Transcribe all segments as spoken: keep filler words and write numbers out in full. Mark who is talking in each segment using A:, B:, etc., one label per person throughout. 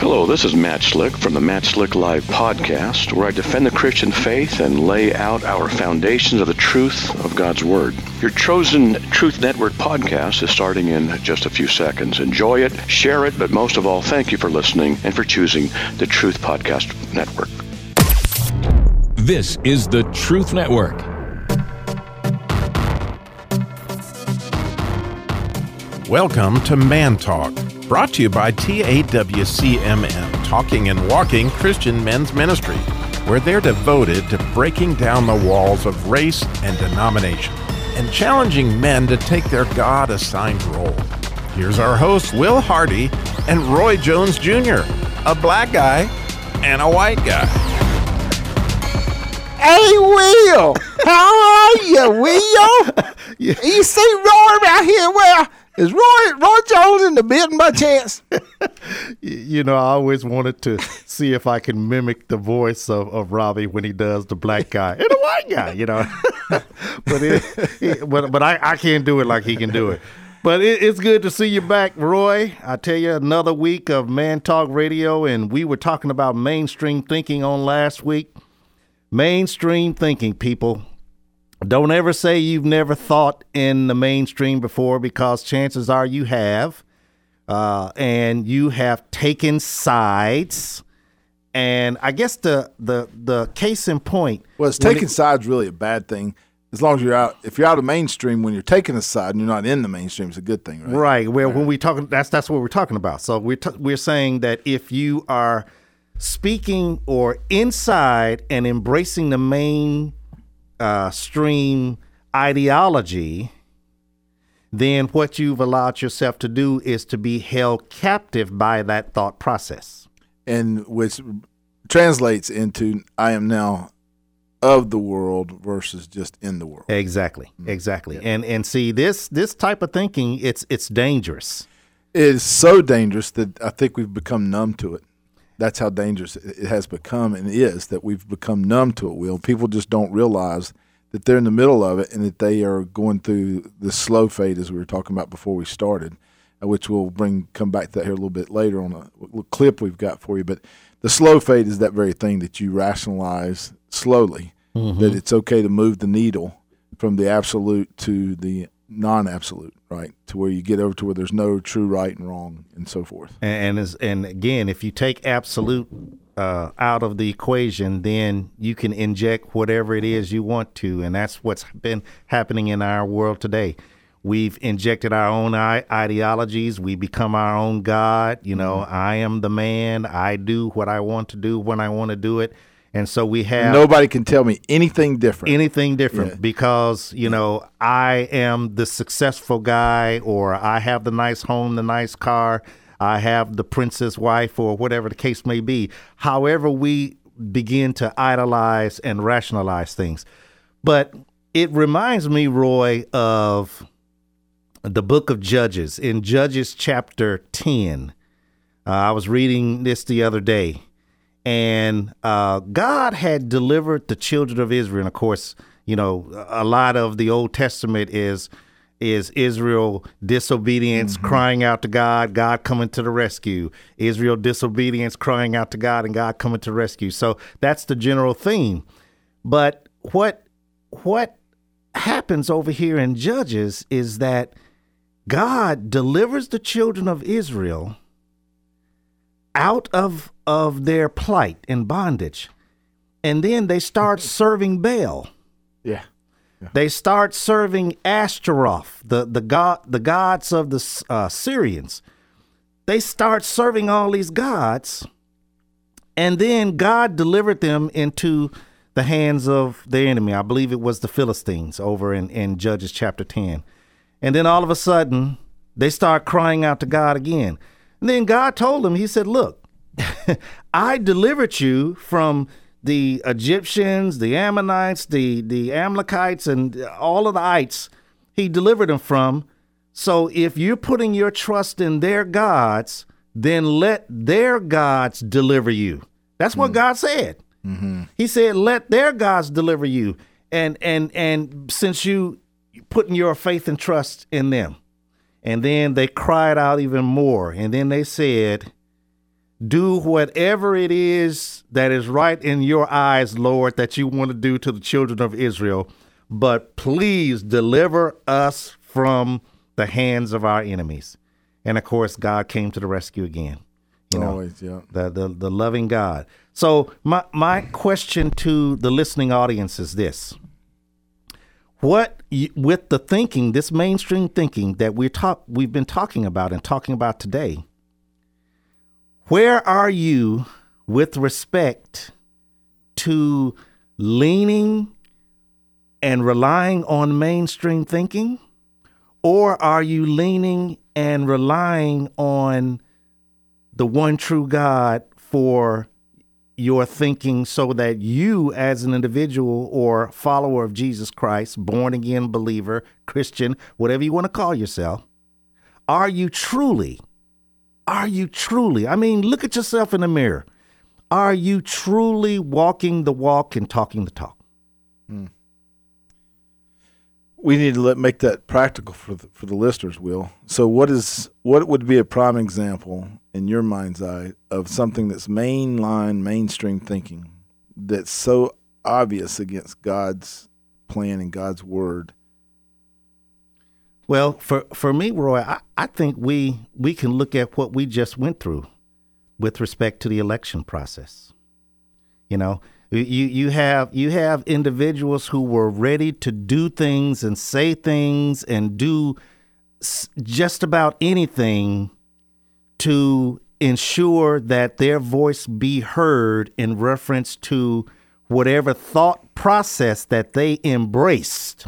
A: Hello, this is Matt Slick from the Matt Slick Live podcast, where I defend the Christian faith and lay out our foundations of the truth of God's Word. Your chosen Truth Network podcast is starting in just a few seconds. Enjoy it, share it, but most of all, thank you for listening and for choosing the Truth Podcast Network.
B: This is the Truth Network.
C: Welcome to Man Talk, brought to you by T A W C M N, Talking and Walking Christian Men's Ministry, where they're devoted to breaking down the walls of race and denomination and challenging men to take their God-assigned role. Here's our hosts, Will Hardy and Roy Jones Junior, a black guy and a white guy.
D: Hey, Will, how are you, Will?
C: Yeah.
D: You see Roy right here? Well, is Roy Roy Jones in the building by chance?
C: You know, I always wanted to see if I can mimic the voice of, of Robbie when he does the black guy and the white guy, you know. but it, it, but but I, I can't do it like he can do it. But it, it's good to see you back, Roy. I tell you, another week of Man Talk Radio, and we were talking about mainstream thinking on last week. Mainstream thinking, people. Don't ever say you've never thought in the mainstream before, because chances are you have, uh, and you have taken sides. And I guess the the the case in point.
E: Well, it's taking it, sides really a bad thing. As long as you're out, if you're out of mainstream, when you're taking a side and you're not in the mainstream, it's a good thing, right?
C: Right. Well, right. when we talking, that's that's what we're talking about. So we're t- we're saying that if you are speaking or inside and embracing the main Uh, stream ideology, then what you've allowed yourself to do is to be held captive by that thought process.
E: And which translates into I am now of the world versus just in the world.
C: Exactly, exactly.
E: Yeah.
C: And and see, this this type of thinking, it's it's dangerous.
E: It is so dangerous that I think we've become numb to it. That's how dangerous it has become and is, that we've become numb to it, Will. People just don't realize that they're in the middle of it and that they are going through the slow fade, as we were talking about before we started, which we'll bring come back to that here a little bit later on a little clip we've got for you. But the slow fade is that very thing that you rationalize slowly, mm-hmm. that it's okay to move the needle from the absolute to the non-absolute, right, to where you get over to where there's no true right and wrong and so forth.
C: And and, as, and again, if you take absolute uh, out of the equation, then you can inject whatever it is you want to, and that's what's been happening in our world today. We've injected our own I- ideologies. We become our own God. You know, mm-hmm. I am the man. I do what I want to do when I want to do it. And so we have
E: nobody can tell me anything different.
C: Anything different
E: yeah.
C: because, you know, I am the successful guy, or I have the nice home, the nice car, I have the princess wife, or whatever the case may be. However, we begin to idolize and rationalize things. But it reminds me, Roy, of the book of Judges. In Judges chapter ten, uh, I was reading this the other day. And uh, God had delivered the children of Israel. And of course, you know, a lot of the Old Testament is is Israel disobedience, mm-hmm. crying out to God, God coming to the rescue. Israel disobedience, crying out to God, and God coming to the rescue. So that's the general theme. But what what happens over here in Judges is that God delivers the children of Israel out of of their plight and bondage, and then they start serving Baal.
E: Yeah. yeah.
C: They start serving Ashtaroth, the the god, the gods of the uh, Syrians. They start serving all these gods, and then God delivered them into the hands of their enemy. I believe it was the Philistines over in, in Judges chapter ten. And then all of a sudden, they start crying out to God again. And then God told them, he said, look, I delivered you from the Egyptians, the Ammonites, the, the Amalekites, and all of the ites. He delivered them from. So if you're putting your trust in their gods, then let their gods deliver you. That's what mm. God said.
E: Mm-hmm.
C: He said, let their gods deliver you. And, and, and since you putting your faith and trust in them. And then they cried out even more. And then they said, Do whatever it is that is right in your eyes, Lord, that you want to do to the children of Israel. But please deliver us from the hands of our enemies. And of course, God came to the rescue again. You know,
E: Always, yeah.
C: the, the the loving God. So my my question to the listening audience is this: What you, with the thinking, this mainstream thinking that we talk we've been talking about and talking about today, where are you with respect to leaning and relying on mainstream thinking, or are you leaning and relying on the one true God for your thinking, so that you as an individual or follower of Jesus Christ, born again believer, Christian, whatever you want to call yourself, are you truly, are you truly, I mean, look at yourself in the mirror. Are you truly walking the walk and talking the talk?
E: Hmm. We need to let, make that practical for the, for the listeners, Will. So what is what would be a prime example in your mind's eye of something that's mainline, mainstream thinking that's so obvious against God's plan and God's word?
C: Well, for, for me, Roy, I, I think we we can look at what we just went through with respect to the election process. You know, you you have you have individuals who were ready to do things and say things and do s- just about anything to ensure that their voice be heard in reference to whatever thought process that they embraced,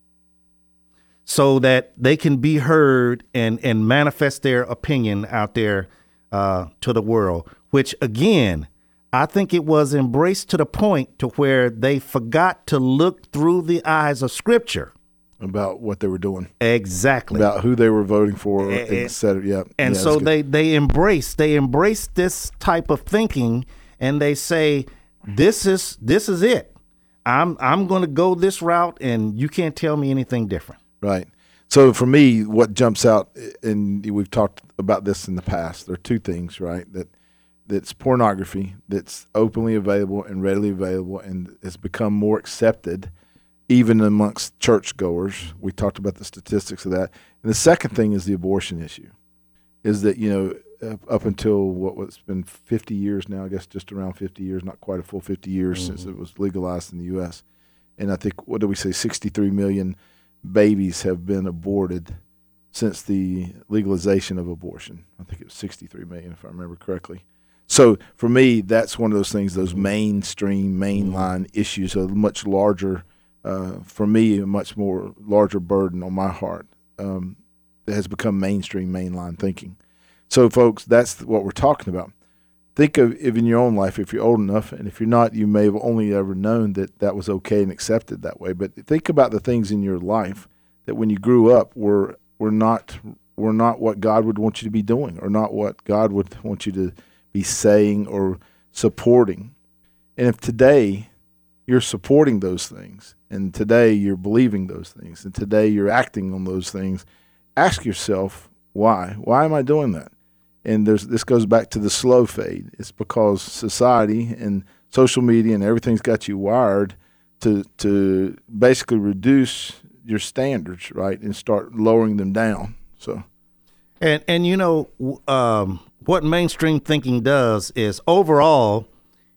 C: so that they can be heard and, and manifest their opinion out there uh, to the world, which, again, I think it was embraced to the point to where they forgot to look through the eyes of Scripture.
E: About what they were doing.
C: Exactly.
E: About who they were voting for,
C: And-
E: et cetera. Yeah.
C: And
E: yeah,
C: so
E: that's
C: they,
E: good.
C: they embrace they embrace this type of thinking, and they say, this is this is it. I'm I'm going to go this route, and you can't tell me anything different.
E: Right. So for me, what jumps out, and we've talked about this in the past, there are two things, right? That that's pornography, that's openly available and readily available, and has become more accepted even amongst churchgoers. We talked about the statistics of that. And the second thing is the abortion issue, is that, you know, up until what was been fifty years now, I guess just around fifty years, not quite a full fifty years mm-hmm. since it was legalized in the U S. And I think, what did we say, sixty-three million babies have been aborted since the legalization of abortion. I think it was sixty-three million, if I remember correctly. So for me, that's one of those things, those mainstream, mainline issues, a much larger, uh, for me, a much more larger burden on my heart um, that has become mainstream, mainline thinking. So, folks, that's what we're talking about. Think of if in your own life, if you're old enough, and if you're not, you may have only ever known that that was okay and accepted that way. But think about the things in your life that when you grew up were were not were not what God would want you to be doing, or not what God would want you to be saying or supporting. And if today you're supporting those things, and today you're believing those things, and today you're acting on those things, ask yourself, why? Why am I doing that? And there's this goes back to the slow fade. It's because society and social media and everything's got you wired to to basically reduce your standards, right, and start lowering them down. So,
C: and and you know um, what mainstream thinking does is overall,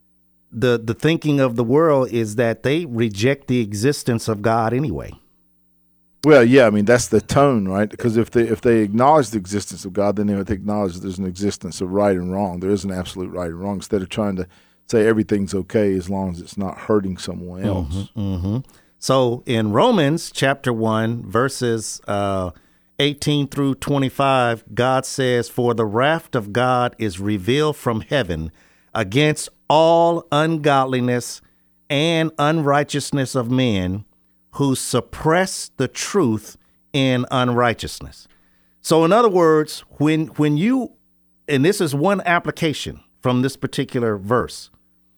C: the the thinking of the world is that they reject the existence of God anyway.
E: Well, yeah, I mean, that's the tone, right? Because if they if they acknowledge the existence of God, then they would acknowledge that there's an existence of right and wrong. There is an absolute right and wrong, instead of trying to say everything's okay as long as it's not hurting someone else.
C: Mm-hmm, mm-hmm. So in Romans chapter one, verses uh, eighteen through twenty-five, God says, "For the wrath of God is revealed from heaven against all ungodliness and unrighteousness of men, who suppress the truth in unrighteousness." So in other words, when when you, and this is one application from this particular verse,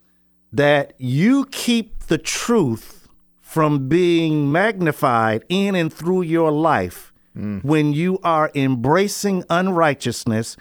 C: that you keep the truth from being magnified in and through your life, mm. when you are embracing unrighteousness,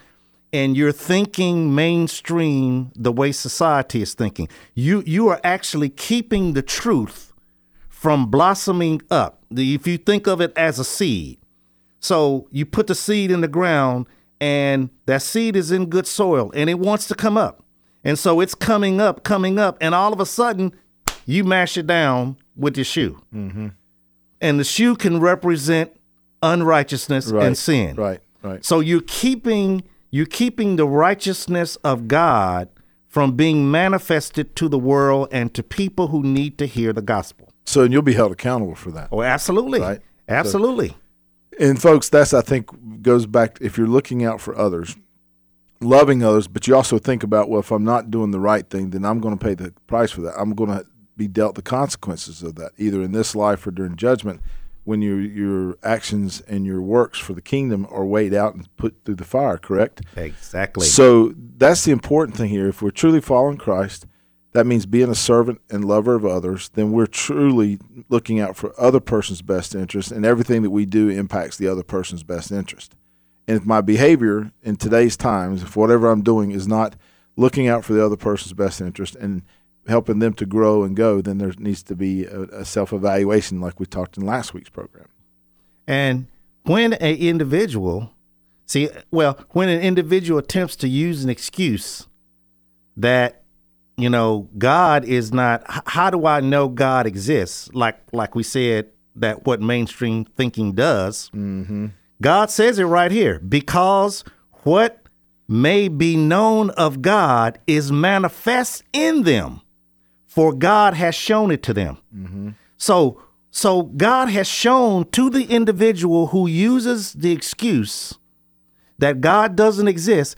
C: and you're thinking mainstream the way society is thinking. You you are actually keeping the truth from blossoming up. The, if you think of it as a seed. So you put the seed in the ground, and that seed is in good soil, and it wants to come up. And so it's coming up, coming up, and all of a sudden, you mash it down with your shoe.
E: Mm-hmm.
C: And the shoe can represent unrighteousness
E: Right,
C: and sin.
E: right, right.
C: So you're keeping you're keeping the righteousness of God from being manifested to the world and to people who need to hear the gospel.
E: So, and you'll be held accountable for that.
C: Oh, absolutely.
E: Right.
C: Absolutely.
E: And folks, that's, I think, goes back, if you're looking out for others, loving others, but you also think about, well, if I'm not doing the right thing, then I'm going to pay the price for that. I'm going to be dealt the consequences of that, either in this life or during judgment, when your your actions and your works for the kingdom are weighed out and put through the fire, correct?
C: Exactly.
E: So that's the important thing here. If we're truly following Christ, that means being a servant and lover of others, then we're truly looking out for other person's best interest, and everything that we do impacts the other person's best interest. And if my behavior in today's times, if whatever I'm doing is not looking out for the other person's best interest and helping them to grow and go, then there needs to be a, a self-evaluation like we talked in last week's program.
C: And when an individual, see, well, when an individual attempts to use an excuse that, you know, God is not, how do I know God exists? Like, like we said, that what mainstream thinking does.
E: Mm-hmm.
C: God says it right here, because what may be known of God is manifest in them, for God has shown it to them.
E: Mm-hmm.
C: So, so God has shown to the individual who uses the excuse that God doesn't exist.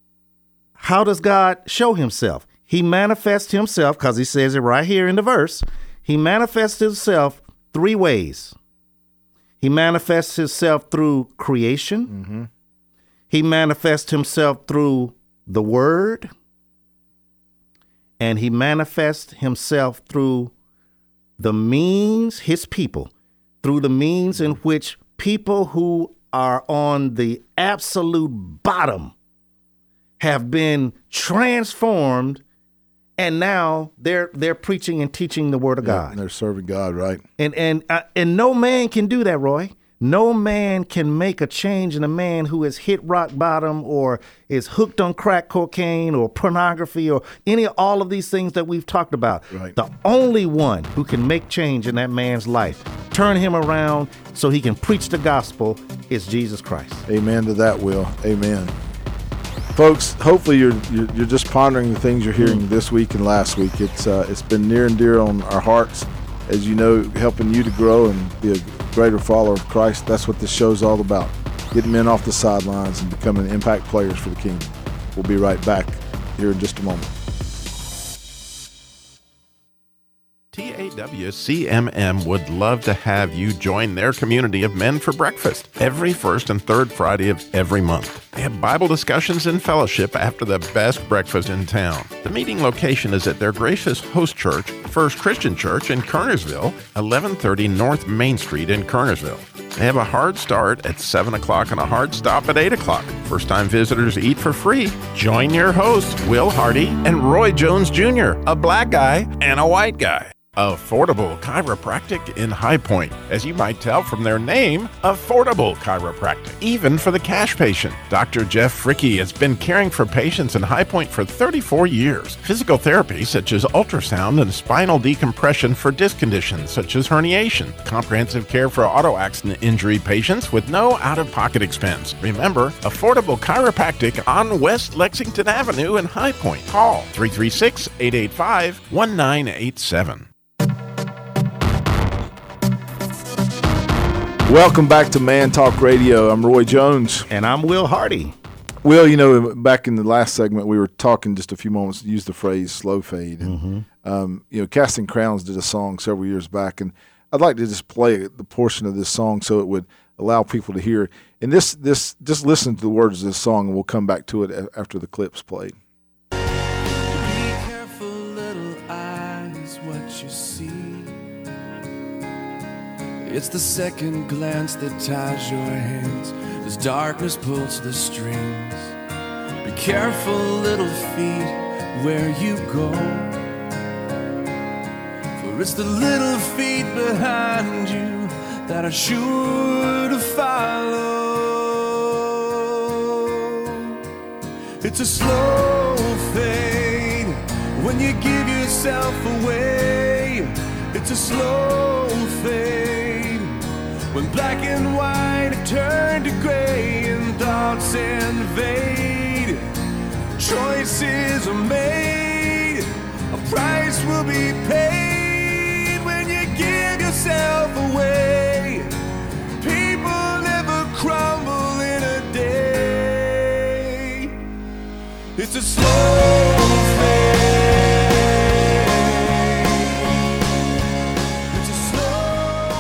C: How does God show himself? He manifests himself, because he says it right here in the verse. He manifests himself three ways. He manifests himself through creation.
E: Mm-hmm.
C: He manifests himself through the word. And he manifests himself through the means, his people, through the means in which people who are on the absolute bottom have been transformed, and now they're they're preaching and teaching the word of
E: Yeah,
C: God.
E: and they're serving God, right?
C: And and uh, and no man can do that, Roy. No man can make a change in a man who has hit rock bottom or is hooked on crack cocaine or pornography or any all of these things that we've talked about.
E: Right.
C: The only one who can make change in that man's life, turn him around so he can preach the gospel, is Jesus Christ.
E: Amen to that, Will. Amen. Folks, hopefully you're, you're you're just pondering the things you're hearing this week and last week. It's uh, it's been near and dear on our hearts, as you know, helping you to grow and be a greater follower of Christ. That's what this show's all about, getting men off the sidelines and becoming impact players for the kingdom. We'll be right back here in just a moment.
F: T A W C M M would love to have you join their community of men for breakfast every first and third Friday of every month. They have Bible discussions and fellowship after the best breakfast in town. The meeting location is at their gracious host church, First Christian Church in Kernersville, eleven thirty North Main Street in Kernersville. They have a hard start at seven o'clock and a hard stop at eight o'clock. First-time visitors eat for free. Join your hosts, Will Hardy and Roy Jones Junior, a black guy and a white guy. Affordable Chiropractic in High Point. As you might tell from their name, Affordable Chiropractic, even for the cash patient. Doctor Jeff Fricke has been caring for patients in High Point for thirty-four years. Physical therapy such as ultrasound and spinal decompression for disc conditions such as herniation. Comprehensive care for auto accident injury patients with no out-of-pocket expense. Remember, Affordable Chiropractic on West Lexington Avenue in High Point. Call three three six, eight eight five, one nine eight seven.
E: Welcome back to Man Talk Radio. I'm Roy Jones.
C: And I'm Will Hardy.
E: Will, you know, back in the last segment, we were talking just a few moments, used the phrase slow fade. And,
C: Mm-hmm.
E: um, you know, Casting Crowns did a song several years back, and I'd like to just play the portion of this song so it would allow people to hear. And this, this, just listen to the words of this song, and we'll come back to it a- after the clip's played.
G: Be careful, little eyes, what you see. It's the second glance that ties your hands as darkness pulls the strings. careful, little feet, where you go. For it's the little feet behind you that are sure to follow. It's a slow fade when you give yourself away. It's a slow fade when black and white have turned to gray and thoughts invade. Choices are made, a price will be paid when you give yourself away. People never crumble in a day. It's a slow fade. It's a slow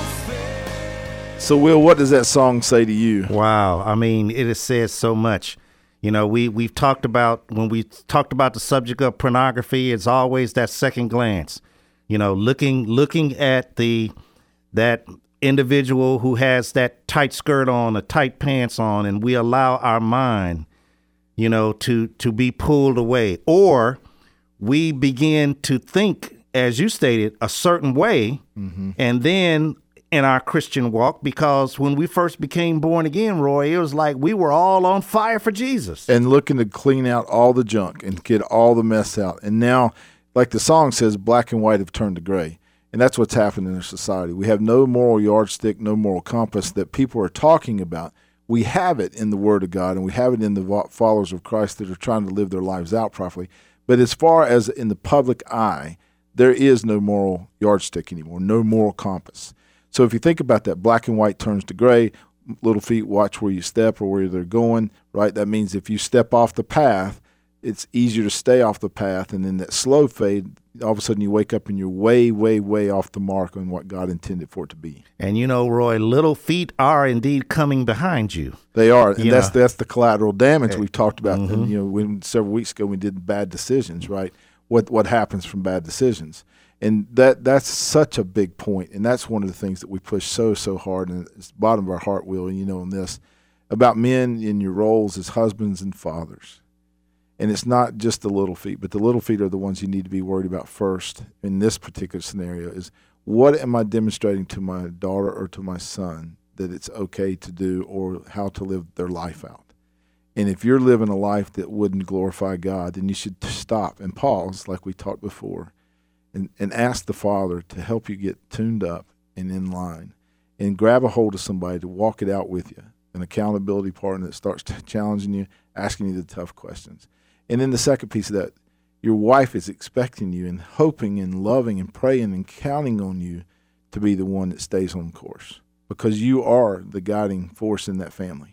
G: fade.
E: So, Will, what does that song say to you?
C: Wow. I mean, it has said so much. You know, we, we've talked about, when we talked about the subject of pornography, it's always that second glance, you know, looking, looking at the, that individual who has that tight skirt on, the tight pants on, and we allow our mind, you know, to, to be pulled away, or we begin to think, as you stated, a certain way. Mm-hmm. And then in our Christian walk, because when we first became born again, Roy, it was like we were all on fire for Jesus.
E: And looking to clean out all the junk and get all the mess out. And now, like the song says, black and white have turned to gray. And that's what's happened in our society. We have no moral yardstick, no moral compass that people are talking about. We have it in the Word of God, and we have it in the followers of Christ that are trying to live their lives out properly. But as far as in the public eye, there is no moral yardstick anymore, no moral compass. So if you think about that, black and white turns to gray, little feet watch where you step or where they're going, right? That means if you step off the path, it's easier to stay off the path. And then that slow fade, all of a sudden you wake up and you're way, way, way off the mark on what God intended for it to be.
C: And you know, Roy, little feet are indeed coming behind you.
E: They are. And
C: You
E: that's
C: know.
E: that's the collateral damage we've talked about.
C: Mhm.
E: And, you know, when several weeks ago we did bad decisions, right? What what happens from bad decisions. And that that's such a big point, and that's one of the things that we push so, so hard, and it's the bottom of our heart, Will, and you know in this, about men in your roles as husbands and fathers. And it's not just the little feet, but the little feet are the ones you need to be worried about first in this particular scenario is, what am I demonstrating to my daughter or to my son that it's okay to do, or how to live their life out? And if you're living a life that wouldn't glorify God, then you should stop and pause, like we talked before, And, and ask the Father to help you get tuned up and in line, and grab a hold of somebody to walk it out with you, an accountability partner that starts challenging you, asking you the tough questions. And then the second piece of that, your wife is expecting you and hoping and loving and praying and counting on you to be the one that stays on course, because you are the guiding force in that family.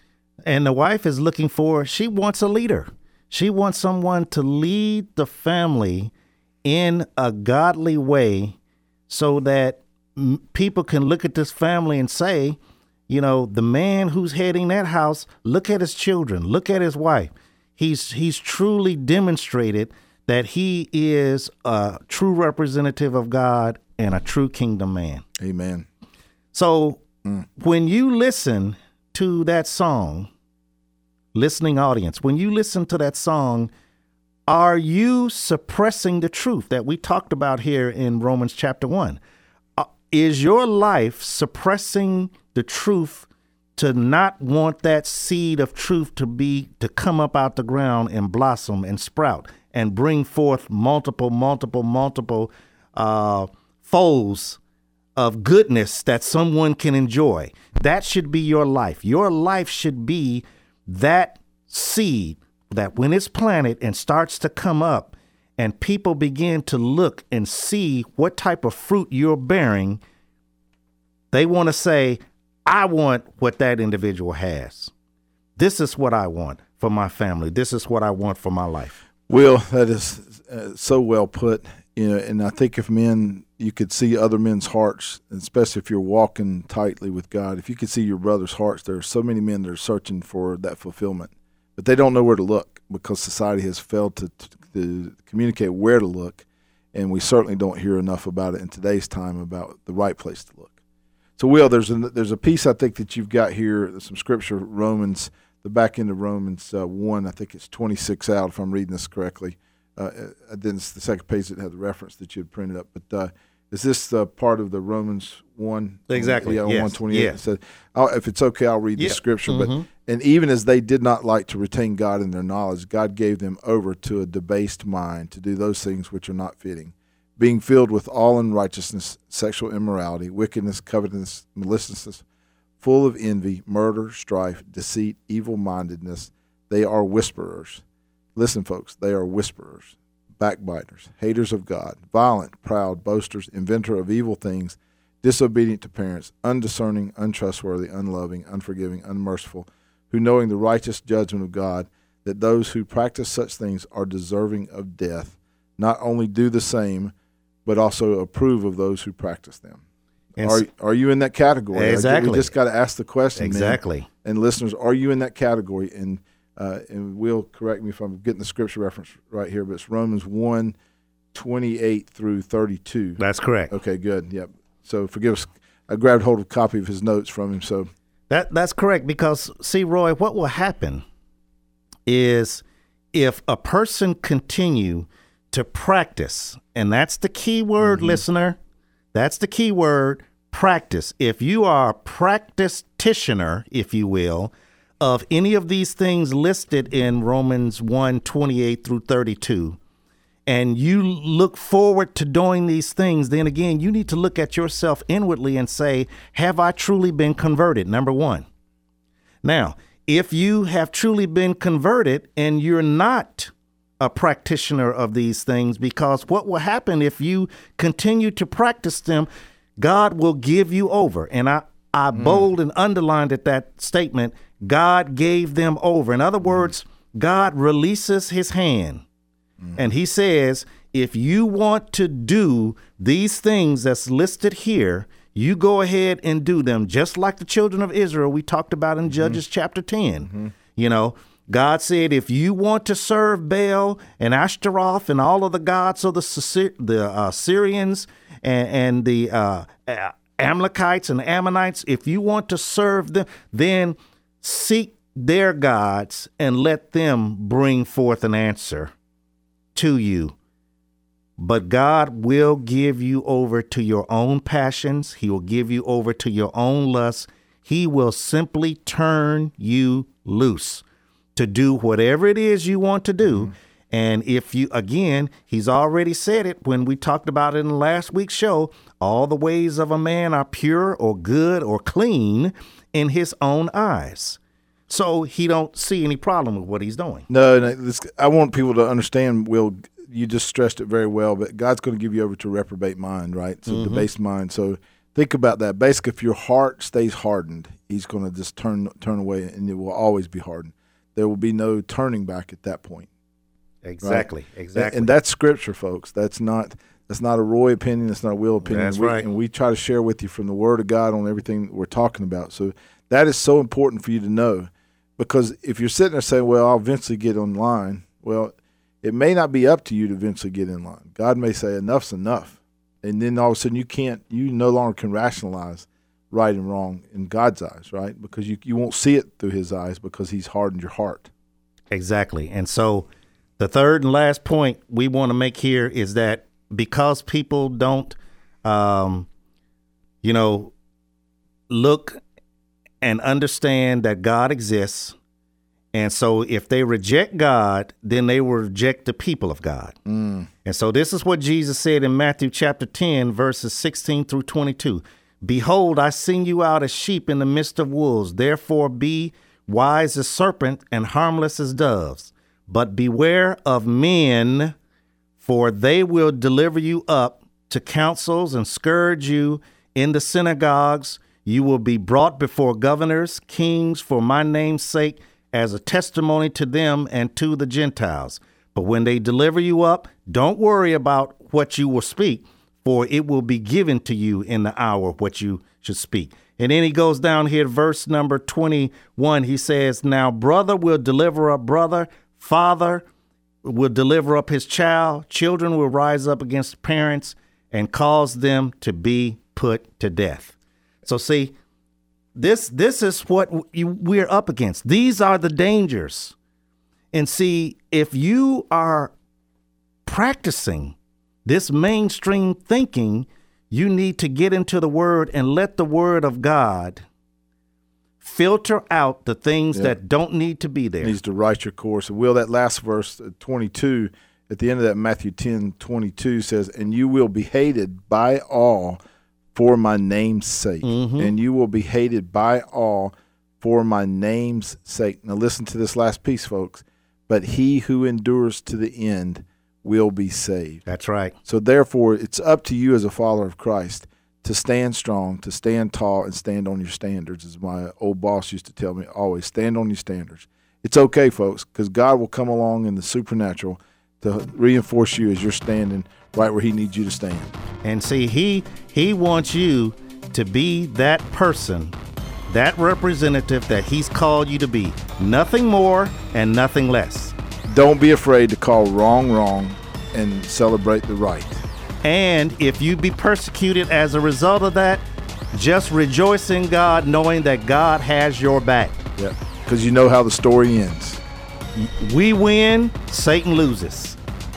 C: And the wife is looking for, she wants a leader. She wants someone to lead the family in a godly way, so that m- people can look at this family and say, you know, the man who's heading that house, look at his children, look at his wife. He's he's truly demonstrated that he is a true representative of God and a true kingdom man.
E: Amen.
C: So
E: Mm.
C: when you listen to that song, listening audience, when you listen to that song, are you suppressing the truth that we talked about here in Romans chapter one? Uh, is your life suppressing the truth to not want that seed of truth to be, to come up out the ground and blossom and sprout and bring forth multiple, multiple, multiple uh, foes of goodness that someone can enjoy? That should be your life. Your life should be that seed that when it's planted and starts to come up and people begin to look and see what type of fruit you're bearing, they want to say, I want what that individual has. This is what I want for my family. This is what I want for my life.
E: Will, that is uh, so well put. You know, and I think if men, you could see other men's hearts, especially if you're walking tightly with God, if you could see your brother's hearts, there are so many men that are searching for that fulfillment. But they don't know where to look, because society has failed to, to, to communicate where to look, and we certainly don't hear enough about it in today's time about the right place to look. So, Will, there's a, there's a piece I think that you've got here, some scripture, Romans the back end of Romans uh, one. I think it's twenty-six out, if I'm reading this correctly. Uh, then it's the second page that had the reference that you had printed up. But uh, is this uh, part of the Romans one?
C: Exactly.
E: Yeah,
C: yes.
E: one twenty-eight.
C: Yes.
E: It said, I'll, if it's okay, I'll read
C: Yeah.
E: the scripture.
C: Mhm.
E: But and even as they did not like to retain God in their knowledge, God gave them over to a debased mind to do those things which are not fitting, being filled with all unrighteousness, sexual immorality, wickedness, covetousness, maliciousness, full of envy, murder, strife, deceit, evil-mindedness. They are whisperers. Listen, folks, they are whisperers, backbiters, haters of God, violent, proud, boasters, inventor of evil things, disobedient to parents, undiscerning, untrustworthy, unloving, unforgiving, unmerciful, who knowing the righteous judgment of God, that those who practice such things are deserving of death, not only do the same, but also approve of those who practice them.
C: And
E: Are
C: s-
E: are you in that category?
C: Exactly.
E: We just got to ask the question, man.
C: Exactly.
E: And listeners, are you in that category? And uh, and Will, correct me if I'm getting the scripture reference right here, but it's Romans one, twenty-eight through thirty-two.
C: That's correct.
E: Okay, good. Yep. So forgive us. I grabbed hold of a copy of his notes from him. So
C: That that's correct, because see, Roy, what will happen is if a person continue to practice, and that's the key word,
E: Mm-hmm.
C: listener. That's the key word, practice. If you are a practitioner, if you will, of any of these things listed in Romans one, twenty-eight through thirty-two, and you look forward to doing these things, then again, you need to look at yourself inwardly and say, have I truly been converted? Number one. Now, if you have truly been converted and you're not a practitioner of these things, because what will happen if you continue to practice them, God will give you over. And I, I mm. bold and underlined at that statement, God gave them over. In other words, God releases his hand. And he says, if you want to do these things that's listed here, you go ahead and do them, just like the children of Israel we talked about in mm-hmm. Judges chapter ten. Mm-hmm. You know, God said, if you want to serve Baal and Ashtaroth and all of the gods of the, the uh, Syrians and, and the uh, Amalekites and Ammonites, if you want to serve them, then seek their gods and let them bring forth an answer to you. But God will give you over to your own passions. He will give you over to your own lusts. He will simply turn you loose to do whatever it is you want to do. Mm-hmm. And if you, again, he's already said it when we talked about it in last week's show, all the ways of a man are pure or good or clean in his own eyes. So he don't see any problem with what he's doing.
E: No, no this, I want people to understand, Will, you just stressed it very well, but God's going to give you over to a reprobate mind, right? So mm-hmm. debased mind. So think about that. Basically, if your heart stays hardened, he's going to just turn turn away, and it will always be hardened. There will be no turning back at that point.
C: Exactly,
E: right?
C: exactly.
E: And that's scripture, folks. That's not that's not a Roy opinion. That's not a Will opinion.
C: That's
E: we,
C: right.
E: And we try to share with you from the Word of God on everything we're talking about. So that is so important for you to know, because if you're sitting there saying, well, I'll eventually get online, well, it may not be up to you to eventually get in line. God may say enough's enough. And then all of a sudden you can't, you no longer can rationalize right and wrong in God's eyes, right? Because you, you won't see it through his eyes because he's hardened your heart.
C: Exactly. And so the third and last point we want to make here is that because people don't, um, you know, look and understand that God exists, and so if they reject God, then they will reject the people of God. Mm. And so this is what Jesus said in Matthew chapter ten, verses sixteen through twenty-two. Behold, I send you out as sheep in the midst of wolves. Therefore be wise as serpents and harmless as doves. But beware of men, for they will deliver you up to councils and scourge you in the synagogues. You will be brought before governors, kings, for my name's sake, as a testimony to them and to the Gentiles. But when they deliver you up, don't worry about what you will speak, for it will be given to you in the hour what you should speak. And then he goes down here, verse number twenty-one. He says, now brother will deliver up brother, father will deliver up his child, children will rise up against parents and cause them to be put to death. So see, This this is what you, we're up against. These are the dangers. And see, if you are practicing this mainstream thinking, you need to get into the Word and let the Word of God filter out the things
E: Yeah.
C: that don't need to be there.
E: Needs to write your course. And Will, that last verse, uh, twenty-two, at the end of that, Matthew ten twenty-two says, and you will be hated by all for my name's sake.
C: Mm-hmm.
E: And you will be hated by all for my name's sake. Now listen to this last piece, folks. But he who endures to the end will be saved.
C: That's right.
E: So therefore, it's up to you as a follower of Christ to stand strong, to stand tall, and stand on your standards, as my old boss used to tell me always, stand on your standards. It's okay, folks, because God will come along in the supernatural to reinforce you as you're standing right where he needs you to stand.
C: And see, he he wants you to be that person, that representative that he's called you to be. Nothing more and nothing less.
E: Don't be afraid to call wrong wrong and celebrate the right.
C: And if you be persecuted as a result of that, just rejoice in God, knowing that God has your back.
E: Yeah, because you know how the story ends.
C: We win, Satan loses.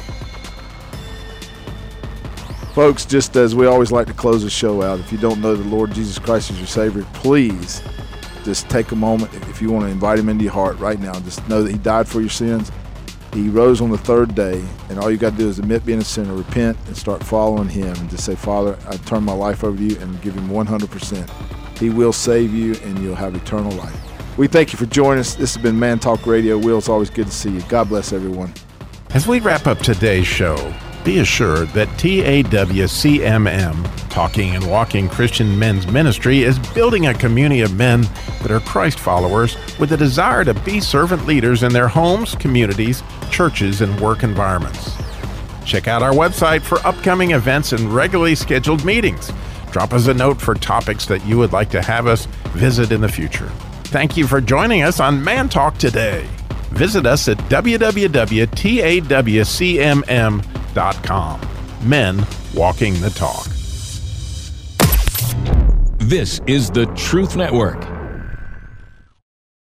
E: Folks, just as we always like to close the show out, if you don't know the Lord Jesus Christ as your Savior, please just take a moment. If you want to invite him into your heart right now, just know that he died for your sins. He rose on the third day, and all you got to do is admit being a sinner, repent, and start following him, and just say, Father, I turn my life over to you, and give him one hundred percent. He will save you, and you'll have eternal life. We thank you for joining us. This has been Man Talk Radio. Will, it's always good to see you. God bless everyone.
F: As we wrap up today's show, be assured that T A W C M M, Talking and Walking Christian Men's Ministry, is building a community of men that are Christ followers with a desire to be servant leaders in their homes, communities, churches, and work environments. Check out our website for upcoming events and regularly scheduled meetings. Drop us a note for topics that you would like to have us visit in the future. Thank you for joining us on Man Talk today. Visit us at w w w dot t a w c m m dot com. Men Walking the Talk.
B: This is the Truth Network.